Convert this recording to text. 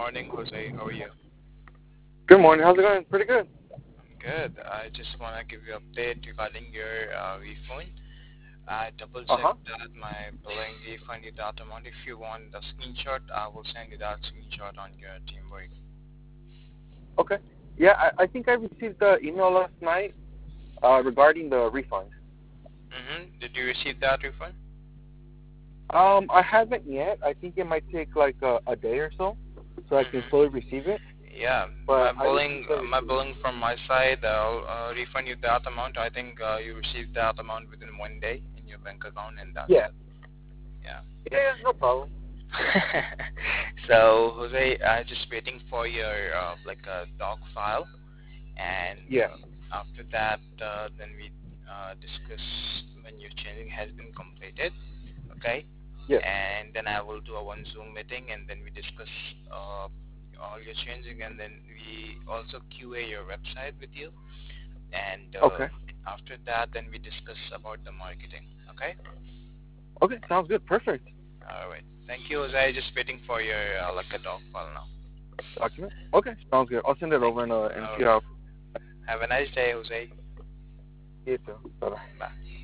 morning, Jose. How are you? Good morning. How's it going? Pretty good. I'm good. I just want to give you an update regarding your refund. I double Uh huh. checked that my billing refund you that amount. If you want the screenshot, I will send you that screenshot on your Teamwork. Okay. Yeah, I think I received the email last night regarding the refund. Did you receive that refund? I haven't yet. I think it might take like a day or so I can fully Mm-hmm. receive it. Yeah, But I received the my receipt. billing from my side, I'll refund you that amount. I think you received that amount within 1 day in your bank account, and that's Yeah. it. Yeah. Yeah, no problem. So Jose, I just waiting for your like a doc file, and Yeah. after that, then we discuss when your changing has been completed. Okay, Yes. and then I will do a one Zoom meeting, and then we discuss all your changing, and then we also QA your website with you, and Okay. after that, then we discuss about the marketing. Okay. Okay. Sounds good. Perfect. All right. Thank you, Jose. Just waiting for your like a doc file now. Document. Okay. Sounds good. I'll send it Thank over you. in a All few right. hours. Have a nice day, Jose. You too. Bye bye. Bye.